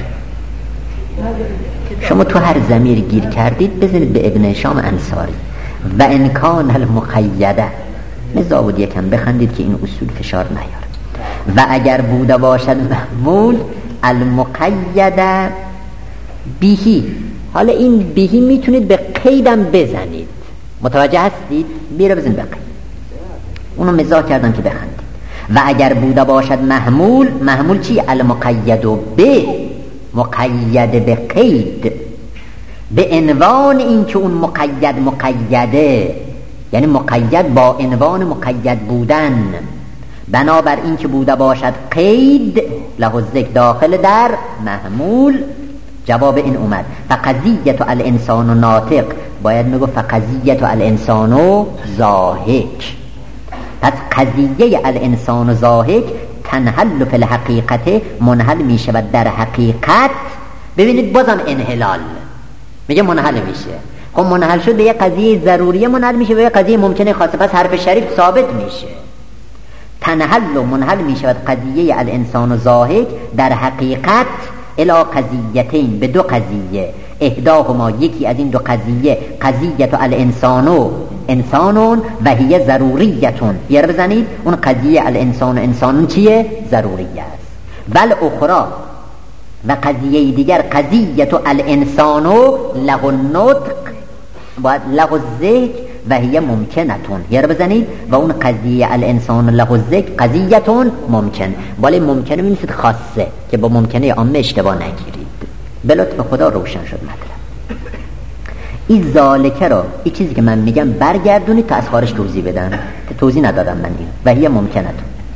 شما تو هر ضمیر گیر کردید بزنید به ابن هشام انصاری و ان کان المقیده. مزاود یکم بخندید که این اصول فشار نیاره. و اگر بوده باشد محمول المقیده بیهی. حالا این بیهی میتونید به قیدم بزنید. متوجه هستید؟ بیره بزنید به قید. اونو مزاح کردم که بخندید. و اگر بوده باشد محمول، محمول چی؟ المقید به مقید به قید به عنوان این که اون مقید مقیده، یعنی مقید با عنوان مقید بودن. بنابر این که بوده باشد قید لحظه داخل در محمول. جواب این اومد فقضیت الانسان ناطق. باید میگو فقضیت الانسان ضاحک. پس قضیه الانسان ضاحک تنحل فی الحقیقت منحل می شود در حقیقت. ببینید بازم انحلال میگه منحل میشه. خب منحل شد به یه قضیه ضروریه منحل میشه به یه قضیه ممکنه خاصه. پس حرف شریف ثابت میشه. تنحل و منحل می شود قضیه الانسان ضاحک در حقیقت الی قضیتین، به دو قضیه. احداهما یکی از این دو قضیه قضیت الانسانو انسانون و هی ضروریتون. یه رو بزنید اون قضیه الانسان و انسانون چیه؟ ضروریه است. بل اخرى و قضیه دیگر قضیت الانسانو له النطق و له الذکر و هی ممکنتون. یه رو بزنید و اون قضیه الانسان له الذکر قضیتون ممکن. ولی ممکنه می‌نویسید خاصه که با ممکنه عامه اشتباه نگیرید. به لطف خدا روشن شد مطلب. این ذالکه را، این چیزی که من میگم برگردونید تا از خارج توضیح بدم. توضیح ندادم من این. و هی ممکنتون.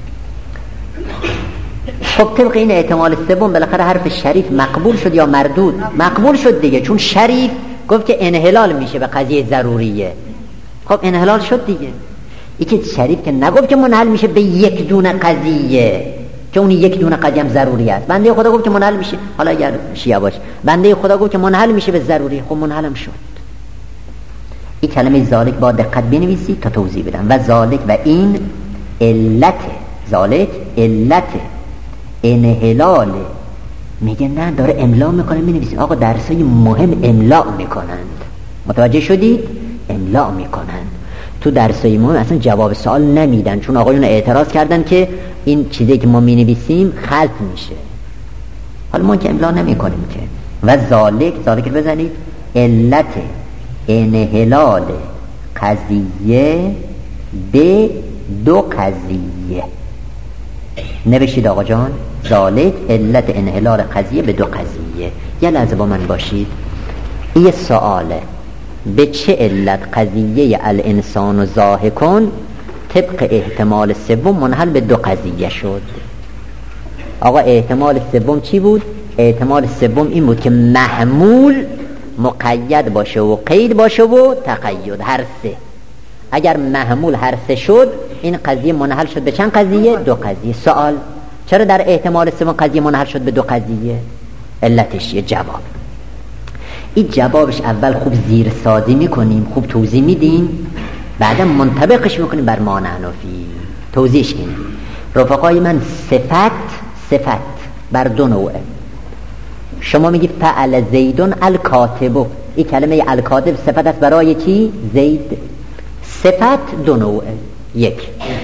خب طبق این احتمال سوم بالاخره حرف شریف مقبول شد یا مردود؟ مقبول شد دیگه، چون شریف گفت که انحلال میشه به قضیه ضروریه. خب انحلال شد دیگه. یکی شریف که نگفت که منحل میشه به یک دونه قضیه، که اون یک دونه قضیه هم ضروری است. بنده خدا گفت که منحل میشه، حالا اگر شیعه باشه بنده خدا گفت که منحل میشه به ضروری، خب منحل هم شد. یک کلمه ذالک با دقت بنویسید تا توضیح بدم. و ذالک و این علت، ذالک علت انحلال. میگه نه داره املا میکنه. مینویسید آقا درسای مهم املا میکنند، متوجه شدید؟ املا میکنند. تو درسای مهم اصلا جواب سوال نمیدن، چون آقایون اعتراض کردن که این چیزی که ما مینویسیم خلط میشه. حالا ما که املا نمیکنیم که. و ذالک، ذالک بزنید، علت انحلال قضیه به دو قضیه. نوشید آقا جان، ذالک علت انحلال قضیه به دو قضیه. یه لحظه با من باشید. این سواله، به چه علت قضیه الانسان ضاحکون طبق احتمال سوم منحل به دو قضیه شد؟ آقا احتمال سوم چی بود؟ احتمال سوم این بود که محمول مقید باشه و قید باشه و تقید، هر سه. اگر محمول هر سه شد این قضیه منحل شد به چند قضیه؟ دو قضیه. سوال، چرا در احتمال سوم قضیه منحل شد به دو قضیه؟ علتش یه جواب. این جوابش اول خوب زیر سازی میکنیم، خوب توضیح میدیم، بعدا منطبقش میکنیم بر معنی نفی، توضیحش کنیم. رفقای من، صفت صفت بر دو نوعه. شما میگی فعل زیدون الکاتبو، این کلمه الکاتب صفت است برای چی؟ زید. صفت دو نوعه. یک،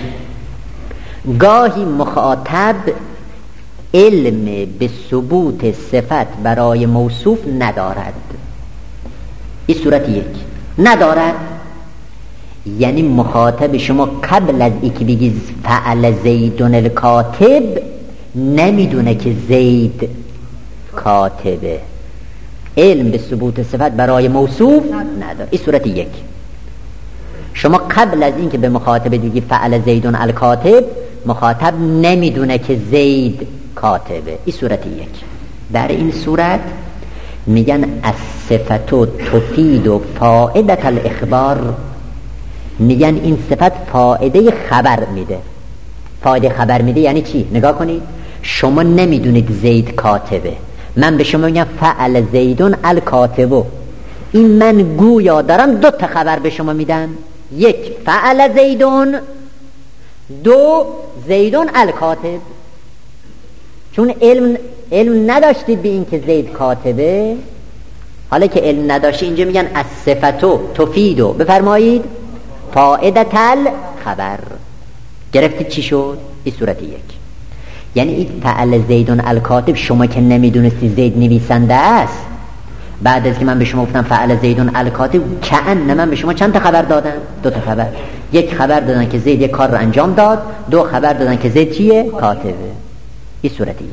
گاهی مخاطب علم به ثبوت صفت برای موصوف ندارد. این صورت یک، ندارد یعنی مخاطب شما قبل از اینکه بگی فعل زیدون الکاتب نمیدونه که زید کاتبه. علم به ثبوت صفت برای موصوف نداره. این صورت یک. شما قبل از اینکه به مخاطب دیگه فعل زیدون الکاتب، مخاطب نمیدونه که زید کاتبه. این صورت یک. در این صورت میگن الصفتو تفید و فائدت الاخبار. میگن این صفت فائده خبر میده. فائده خبر میده یعنی چی؟ نگاه کنید، شما نمیدونید زید کاتبه، من به شما میگم فعل زیدون الکاتبو، این من گویا دارم دو تا خبر به شما میدم، یک فعل زیدون، دو زیدون الکاتب. چون علم علم نداشتید به این که زید کاتبه، حالا که علم نداشتی اینجا میگن الصفتو تفیدو، بفرمایید فائدت الخبر. گرفتید چی شد؟ این صورت یک. یعنی این فعل زیدون الکاتب، شما که نمیدونستی زید نویسنده است، بعد از که من به شما گفتم فعل زیدون الکاتب، کأن من به شما چند تا خبر دادم؟ دو تا خبر. یک خبر دادن که زید یک کار رو انجام داد، دو خبر دادن که زید چیه؟ کاتبه. این صورت یک.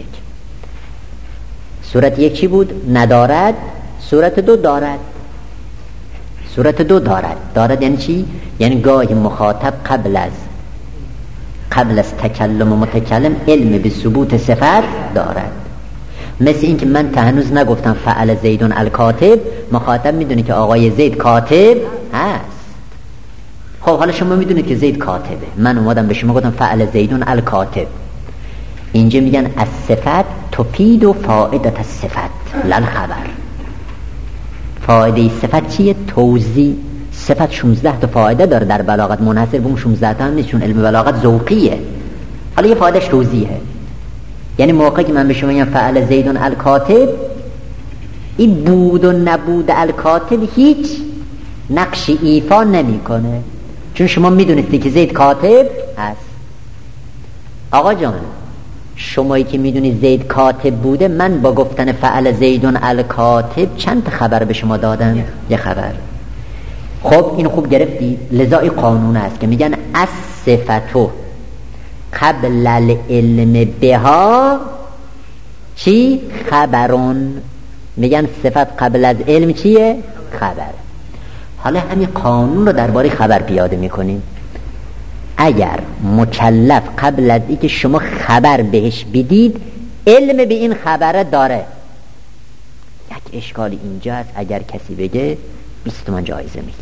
صورت یک چی بود؟ ندارد. صورت دو دارد. صورت دو دارد. دارد یعنی چی؟ یعنی گاهی مخاطب قبل از قبل از تکلم و متکلم علم به ثبوت صفت دارد. مثل این که من تا هنوز نگفتم فعل زیدون الکاتب، مخاطب میدونه که آقای زید کاتب هست. خب حالا شما میدونید که زید کاتبه، من اومدم به شما گفتم فعل زیدون الکاتب. اینجا میگن از صفت تفید و فائدت از صفت لل خبر. فایده صفت چیه؟ توضیح. صفت شانزده تا فایده داره در بلاغت، منحصر به اون شانزده تا هم نیست، چون علم بلاغت ذوقیه. حالا یه فایدهش توضیحه. یعنی موقعی که من به شما میگم فعل زیدون الکاتب، این بود و نبود الکاتب هیچ نقش ایفا نمیکنه، چون شما میدونستی که زید کاتب هست. آقا جان، شمایی که میدونی زید کاتب بوده، من با گفتن فعل زیدون الکاتب چند تا خبر به شما دادم؟ یه خبر. خب این خوب گرفتی؟ لذا این قانون است که میگن از صفتو قبل العلم بها چی؟ خبرون. میگن صفت قبل از علم چیه؟ خبر. حالا همین قانون رو درباره خبر پیاده میکنیم. اگر مکلف قبل از اینکه شما خبر بهش بدید علم به این خبر داره، یک اشکال اینجا است، اگر کسی بگه بیست تومن جایزه میگیره.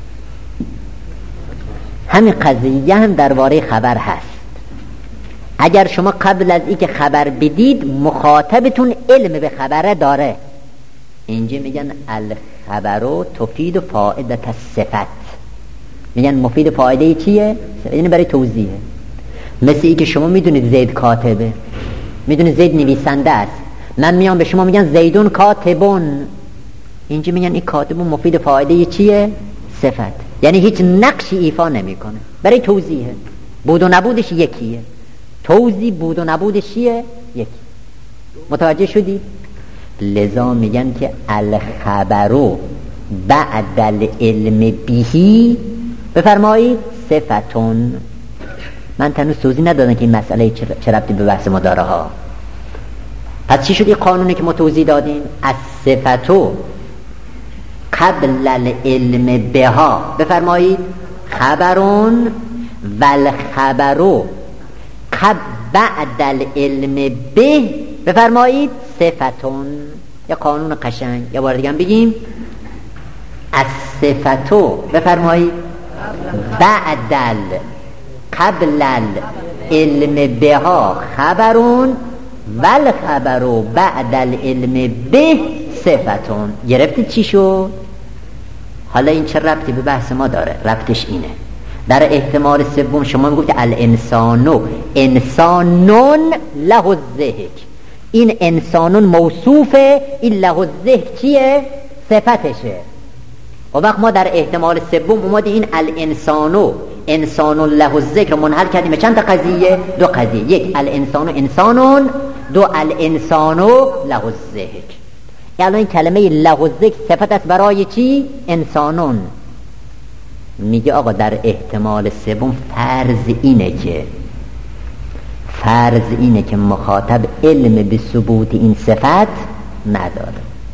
همین قضیه هم درباره خبر هست. اگر شما قبل از اینکه خبر بدید مخاطبتون علم به خبر داره، اینجا میگن الخبرو تفید و فائدت الصفت. میگن مفید فایده چیه؟ یعنی برای توضیحه. مثل ای که شما میدونید زید کاتبه، میدونید زید نویسنده است، من میام به شما میگن زیدون کاتبون، اینجا میگن این کاتبون مفید فایده چیه؟ صفت، یعنی هیچ نقشی ایفا نمیکنه، برای توضیحه. بود و نبودش یکیه، توضیح بود و نبودش چیه؟ یکی. متوجه شدید؟ لذا میگن که الخبرو بعد العلم بهی، بفرمایید صفتون. من تنوز توضیح ندادم که این مسئله چه ربطی به بحث ما داره ها. پس چی شد این قانونی که ما توضیح دادیم؟ از صفتو قبل العلم بها، بفرمایید خبرون والخبرو قبل بعد العلم به، بفرمایید صفتون. یا قانون قشنگ. یا بار دیگه بگیم از صفتو، بفرمایید بعد قبل العلم بها خبرون والخبرو بعد العلم به صفتون. گرفتید چی شد؟ حالا این چه ربطی به بحث ما داره؟ ربطش اینه، در احتمال سوم شما میگفت الانسانو انسانون له الذهک، این انسانون موصوفه، این له الذهک چیه؟ صفتشه. و وقت ما در احتمال سوم اومده این الانسانو انسانون له الذکر منحل کردیم چند تا قضیه؟ دو قضیه. یک الانسانو انسانون، دو الانسانو له الذکر. یعنی این کلمه له الذکر صفت است برای چی؟ انسانون. میگه آقا در احتمال سوم فرض اینه که فرض اینه که مخاطب علم به ثبوت این صفت نداره.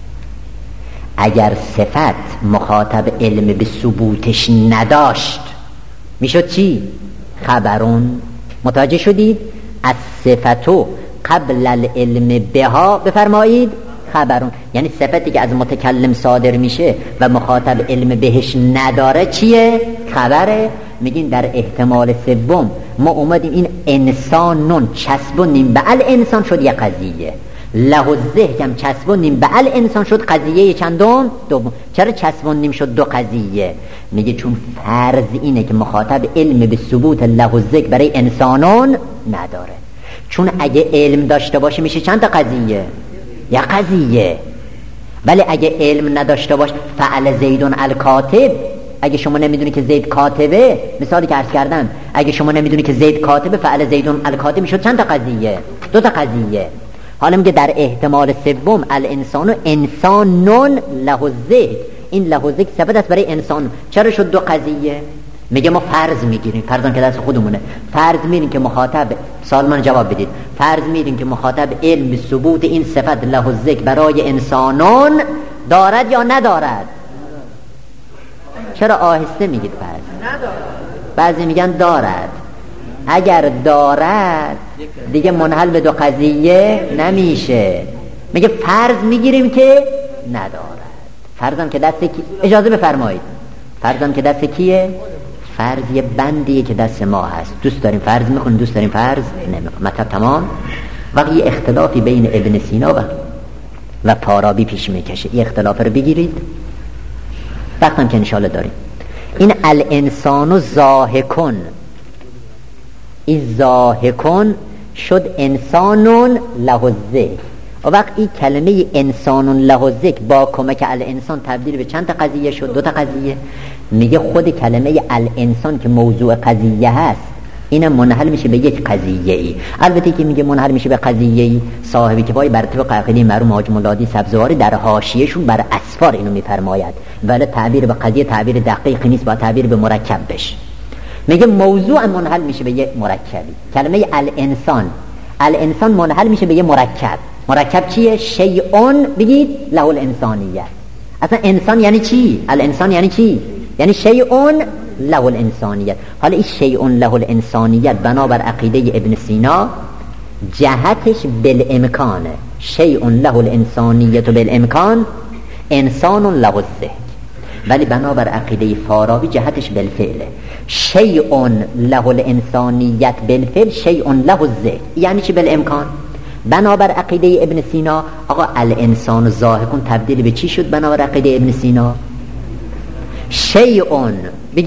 اگر صفت مخاطب علم به ثبوتش نداشت میشد چی؟ خبرون. متوجه شدید؟ از صفتو قبل العلم بها، بفرمایید خبرون. یعنی صفتی که از متکلم صادر میشه و مخاطب علم بهش نداره چیه؟ خبره. میگین در احتمال سوم ما اومدیم این انسانون چسبونیم به الانسان شد یک قضیه، له الذهک هم چسبونیم به الانسان شد قضیه چندم؟ دوم. چرا چسبونیم شد دو قضیه؟ میگه چون فرض اینه که مخاطب علم به ثبوت له الذهک برای انسانون نداره. چون اگه علم داشته باشه میشه چند تا قضیه؟ یک قضیه. ولی اگه علم نداشته باشه فعل زیدون الکاتب، اگه شما نمیدونی که زید کاتبه، مثالی که عرض کردم، اگه شما نمیدونی که زید کاتبه فعل زیدون الکاتب میشد چند تا قضیه؟ دو تا قضیه. حالا میگه در احتمال سوم الانسانو انسانون له الذکر، این له الذکر صفت است برای انسان. چرا شد دو قضیه؟ میگه ما فرض میگیریم، فرضم که دست خودمونه، فرض میگیریم که مخاطب، سوال من جواب بدید، فرض میگیریم که مخاطب علم به ثبوت این صفت له الذکر برای انسانون دارد یا ندارد؟ چرا آهسته میگید فرض؟ ندارد. بعضی میگن دارد. اگر دارد دیگه منحل به دو قضیه نمیشه. میگه فرض میگیریم که ندارد. فرضم که دست کی؟ اجازه بفرمایید، فرضم که دست کیه؟ فرض یه بندیه که دست ما هست. دوست داریم فرض میکنیم، دوست داریم فرض نمیکنیم. مطلب تمام. وقتی یه اختلافی بین ابن سینا و و فارابی پیش میکشه، یه اختلاف رو بگیرید، وقتم که انشالله داریم. این الانسانو ضاحکون، این ضاحکون شد انسانون له الذکر. و وقت این کلمه انسانون له الذکر با کمک الانسان تبدیل به چند تا قضیه شد؟ دو تا قضیه. میگه خود کلمه الانسان که موضوع قضیه هست اینم منحل میشه به یک قضیه ای. البته که میگه منحل میشه به قضیه ای، صاحب کتاب بر طبق عقیده مرحوم حاج مولادی سبزواری در حاشیه‌شون بر اسفار اینو میفرماید، ولی تعبیر به قضیه تعبیر دقیق نیست، با تعبیر به مرکب بشه. میگه موضوع منحل میشه به یک مرکبی. کلمه الانسان، الانسان منحل میشه به یک مرکب. مرکب چیه؟ شیئون، بگید له الانسانیه. اصلا انسان یعنی چی؟ الانسان یعنی چی؟ یعنی شیئون له الانسانیت. حالا این شیئون له الانسانیت بنابر عقیده ابن سینا جهتش بالامکانه، شیئون له الانسانیت بالامکان انسان له الذکر. ولی بنابر عقیده فارابی جهتش بالفعله، شیئون له الانسانیت بالفعل شیئون له الذکر. یعنی چی بالامکان؟ بنابر عقیده ابن سینا آقا الانسان ضاحکون تبدیل به چی شد بنابر عقیده ابن سینا؟ شیئون، بگید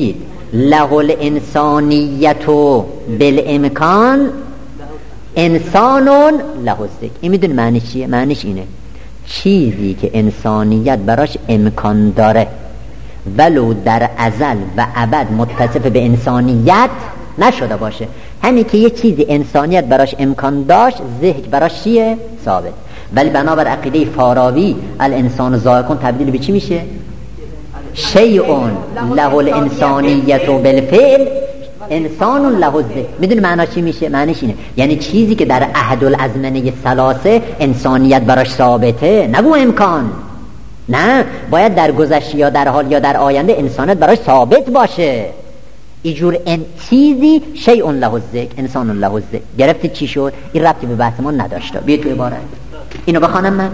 له الانسانیت بالامکان انسان له الذکر. این میدونی معنی چیه؟ معنیش اینه چیزی که انسانیت براش امکان داره ولو در ازل و ابد متصف به انسانیت نشده باشه. همین که یه چیزی انسانیت براش امکان داشت ذکر براش چیه؟ ثابت. ولی بنابر عقیده فارابی الانسان ذائقون تبدیل به چی میشه؟ شیء له الانسانیت بالفعل انسان له الذکر. میدونی معنا چی میشه؟ معنیش اینه یعنی چیزی که در احد الازمنه ثلاثه انسانیت براش ثابته، نگو امکان، نه باید در گذشته یا در حال یا در آینده انسانیت براش ثابت باشه. اینجور ان چیزی شیء له الذکر انسان له الذکر. گرفتی چی شد؟ این ربطی به بحث ما نداشته. بیا تو عبارت اینو بخوانم من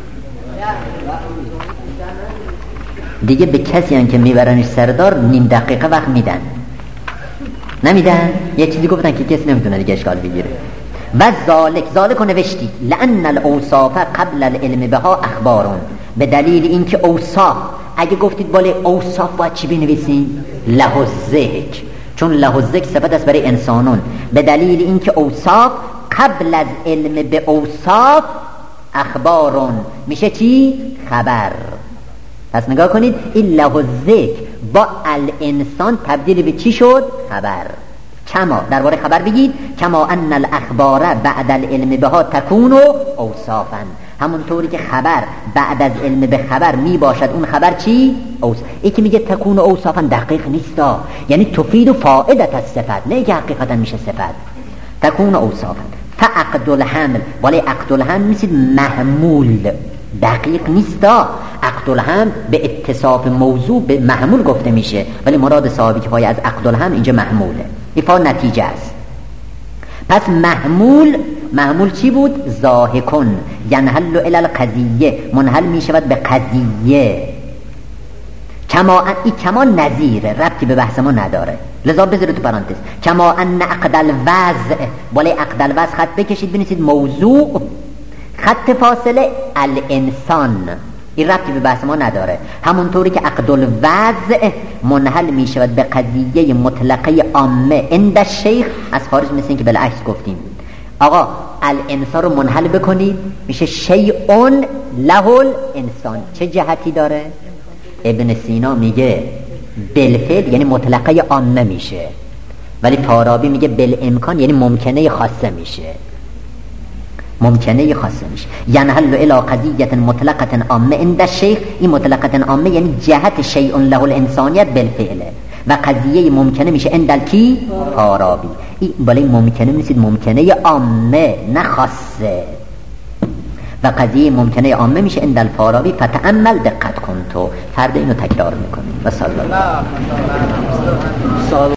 دیگه. به کسی هم که میبرنش سردار نیم دقیقه وقت میدن، نمیدن؟ یه چیزی گفتن که کسی نمیتونه دیگه اشکال بگیره. و ذالک ذالک نوشتی لأن الاوصاف قبل العلم بها اخبارون، به دلیل اینکه اوصاف، اگه گفتید بالا اوصاف باید چی بنویسین؟ له الذکر، چون له الذکر صفت است برای انسانون. به دلیل اینکه اوصاف قبل از علم به اوصاف اخبارون میشه چی؟ خبر. پس نگاه کنید این له الذکر با الانسان تبدیل به چی شد؟ خبر. کما درباره خبر بگید کما ان الاخبار بعد العلم بها تکون اوصافا، همونطوری که خبر بعد از علم به خبر می باشد اون خبر چی؟ اوصاف. این که میگه تکون اوصافا دقیق نیستا، یعنی تفید و فائدت از صفت، نه که حقیقتا میشه صفت. تکون اوصافا فعقد الحمل، ولی عقد الحمل میشید محمول، دقیق نیستا. عقد الحمل به اتصاف موضوع به محمول گفته میشه، ولی مراد صاحبی که پای از عقد الحمل اینجا محموله. ایفا نتیجه است. پس محمول محمول چی بود؟ ضاحکون ینحل الی القضیه، منحل میشود به قضیه. کما این کما نظیره، ربطی به بحث ما نداره، لذا بذارید تو پرانتز. کما ان عقد الوضع، ولی عقد الوضع خط بکشید بنویسید موضوع خط فاصله الانسان، این ربطی به بحث ما نداره. همونطوری که عقد الوضع منحل می شود به قضیه مطلقه عامه عند الشیخ، از خارج مثل این که بالعکس گفتیم آقا الانسان رو منحل بکنید میشه شیء له الانسان. چه جهتی داره؟ ابن سینا میگه بالفعل یعنی مطلقه عامه میشه، ولی فارابی میگه بالامکان یعنی ممکنه خاصه میشه، ممکنه خاصه میشه. ینحل الی قضیه مطلقه عامه عند الشیخ، این مطلقه عامه یعنی جهت شیء له الانسانیت بالفعل، و قضیه ممکنه میشه عند الکی؟ فارابی. این بالای ممکنه میشید ممکنه عامه نه خاصه، و قضیه ممکنه عامه میشه عند الفارابی. فتأمل دقت کن تو، فردا اینو تکرار میکنیم. و صلی الله